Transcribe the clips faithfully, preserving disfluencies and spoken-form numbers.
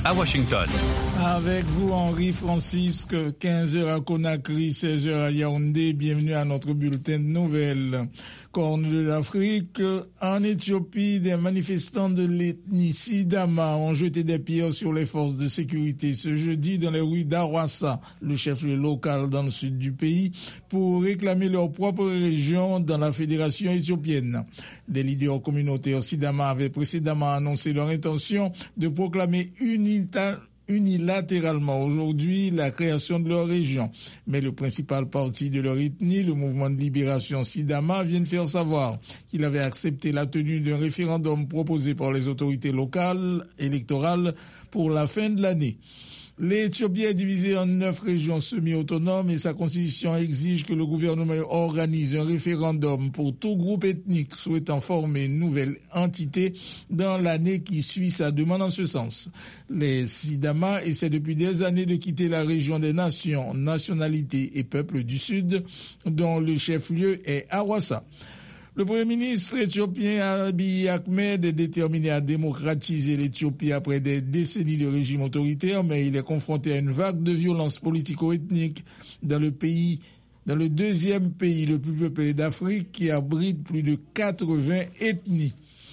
à Washington. Avec vous, Henri Francisque, quinze heures à Conakry, seize heures à Yaoundé. Bienvenue à notre bulletin de nouvelles. Corne de l'Afrique, en Éthiopie, des manifestants de l'ethnie Sidama ont jeté des pierres sur les forces de sécurité ce jeudi dans les rues d'Awassa, le chef-lieu local dans le sud du pays, pour réclamer leur propre région dans la fédération éthiopienne. Les leaders communautaires Sidama avaient précédemment annoncé leur intention de proclamer unita unilatéralement aujourd'hui la création de leur région. Mais le principal parti de leur ethnie, le mouvement de libération Sidama, vient de faire savoir qu'il avait accepté la tenue d'un référendum proposé par les autorités locales électorales pour la fin de l'année. L'Éthiopie est divisée en neuf régions semi-autonomes et sa constitution exige que le gouvernement organise un référendum pour tout groupe ethnique souhaitant former une nouvelle entité dans l'année qui suit sa demande en ce sens. Les Sidama essaient depuis des années de quitter la région des nations, nationalités et peuples du Sud, dont le chef-lieu est Awassa. Le Premier ministre éthiopien Abiy Ahmed est déterminé à démocratiser l'Éthiopie après des décennies de régime autoritaire, mais il est confronté à une vague de violence politico-ethnique dans le pays, dans le deuxième pays le plus peuplé d'Afrique qui abrite plus de quatre-vingts ethnies.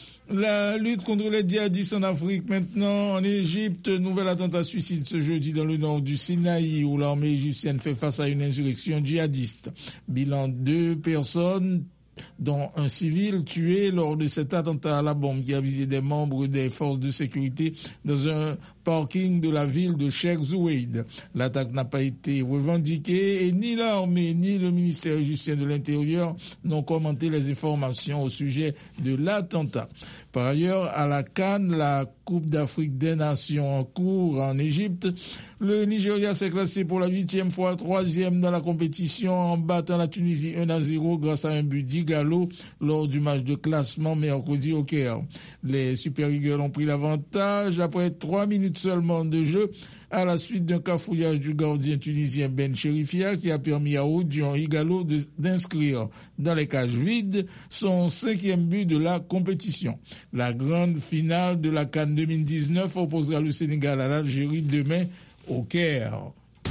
La lutte contre les djihadistes en Afrique maintenant. En Égypte, nouvel attentat suicide ce jeudi dans le nord du Sinaï où l'armée égyptienne fait face à une insurrection djihadiste. Bilan deux personnes, dont un civil tué lors de cet attentat à la bombe qui a visé des membres des forces de sécurité dans un parking de la ville de Sheikh Zouaïd. L'attaque n'a pas été revendiquée et ni l'armée ni le ministère égyptien de l'Intérieur n'ont commenté les informations au sujet de l'attentat. Par ailleurs, à la CAN, la Coupe d'Afrique des Nations en cours en Égypte, le Nigeria s'est classé pour la huitième fois troisième dans la compétition en battant la Tunisie un à zéro grâce à un but d'Igalo lors du match de classement mercredi au Caire. Les Super Eagles ont pris l'avantage après trois minutes seulement de jeu à la suite d'un cafouillage du gardien tunisien Ben Cherifia qui a permis à Odion Igalo de, d'inscrire dans les cages vides son cinquième but de la compétition. La grande finale de la CAN deux mille dix-neuf opposera le Sénégal à l'Algérie demain au Caire.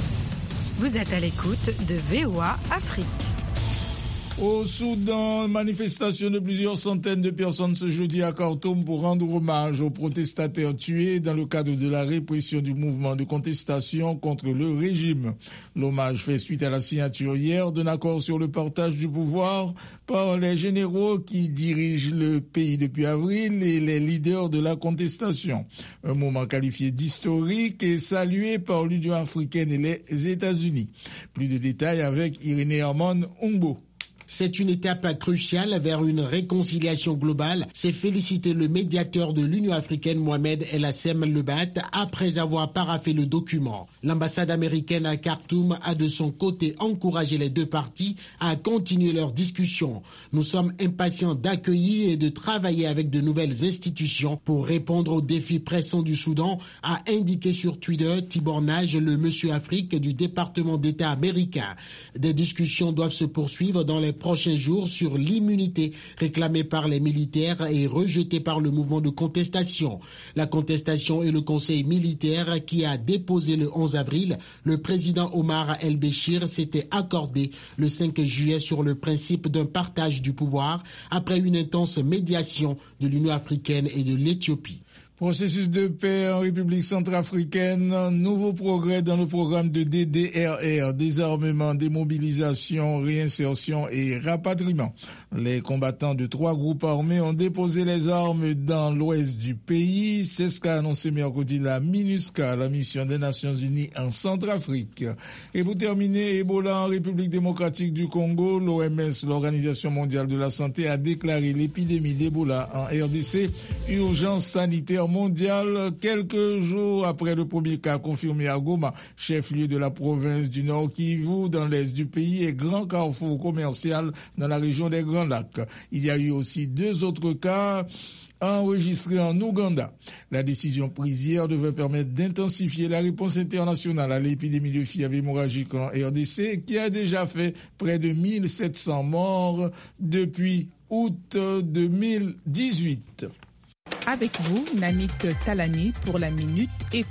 Vous êtes à l'écoute de V O A Afrique. Au Soudan, manifestation de plusieurs centaines de personnes ce jeudi à Khartoum pour rendre hommage aux protestataires tués dans le cadre de la répression du mouvement de contestation contre le régime. L'hommage fait suite à la signature hier d'un accord sur le partage du pouvoir par les généraux qui dirigent le pays depuis avril et les leaders de la contestation. Un moment qualifié d'historique et salué par l'Union africaine et les États-Unis. Plus de détails avec Irénée Herman Ongbo. C'est une étape cruciale vers une réconciliation globale, s'est félicité le médiateur de l'Union africaine Mohamed El Hassem Lebat après avoir paraphé le document. L'ambassade américaine à Khartoum a de son côté encouragé les deux parties à continuer leurs discussions. Nous sommes impatients d'accueillir et de travailler avec de nouvelles institutions pour répondre aux défis pressants du Soudan, a indiqué sur Twitter Tibor Nage, le monsieur Afrique du département d'État américain. Des discussions doivent se poursuivre dans les prochains jours sur l'immunité réclamée par les militaires et rejetée par le mouvement de contestation. La contestation et le conseil militaire qui a déposé le onze avril, le président Omar El-Béchir s'était accordé le cinq juillet sur le principe d'un partage du pouvoir après une intense médiation de l'Union africaine et de l'Éthiopie. Processus de paix en République centrafricaine, nouveau progrès dans le programme de D D R R, désarmement, démobilisation, réinsertion et rapatriement. Les combattants de trois groupes armés ont déposé les armes dans l'ouest du pays. C'est ce qu'a annoncé mercredi la MINUSCA, la mission des Nations Unies en Centrafrique. Et pour terminer, Ebola en République démocratique du Congo, l'O M S, l'Organisation mondiale de la santé, a déclaré l'épidémie d'Ebola en R D C urgence sanitaire mondiale quelques jours après le premier cas confirmé à Goma, chef-lieu de la province du Nord Kivu dans l'est du pays et grand carrefour commercial dans la région des Grands Lacs. Il y a eu aussi deux autres cas enregistrés en Ouganda. La décision prise hier devrait permettre d'intensifier la réponse internationale à l'épidémie de fièvre hémorragique en R D C qui a déjà fait près de mille sept cents morts depuis août deux mille dix-huit. Avec vous, Nanit Talani pour la Minute Éco.